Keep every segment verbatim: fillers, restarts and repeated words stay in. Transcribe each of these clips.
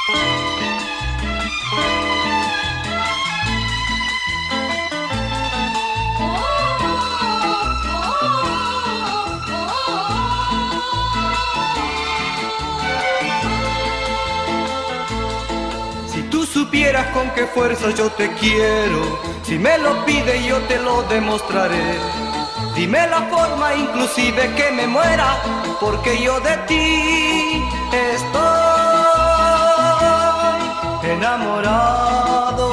Si tú supieras con qué fuerza yo te quiero, si me lo pides yo te lo demostraré. Dime la forma inclusive que me muera, porque yo de ti estoy enamorado.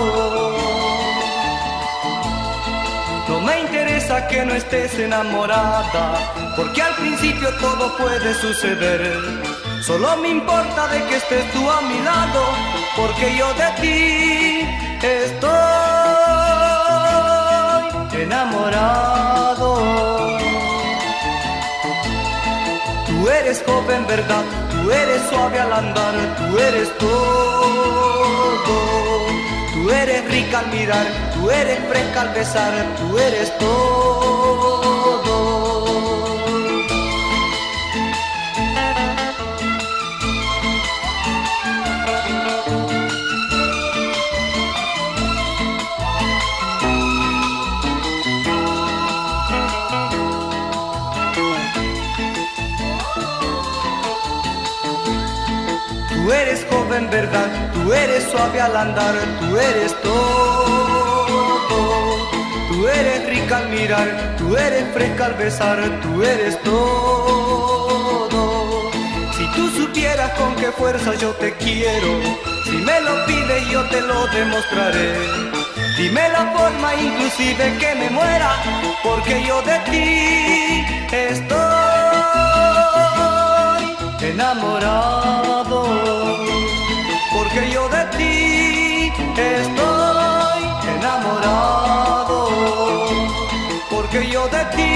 No me interesa que no estés enamorada, porque al principio todo puede suceder. Solo me importa de que estés tú a mi lado, porque yo de ti estoy enamorado. Tú eres joven, ¿verdad? Tú eres suave al andar, tú eres todo. Tú eres rica al mirar, tú eres fresca al besar, tú eres todo. Tú eres joven, ¿verdad? Tú eres suave al andar, tú eres todo. Tú eres rica al mirar, tú eres fresca al besar, tú eres todo. Si tú supieras con qué fuerza yo te quiero, si me lo pides yo te lo demostraré. Dime la forma inclusive que me muera, porque yo de ti estoy enamorado. Porque yo de ti estoy enamorado. Porque yo de ti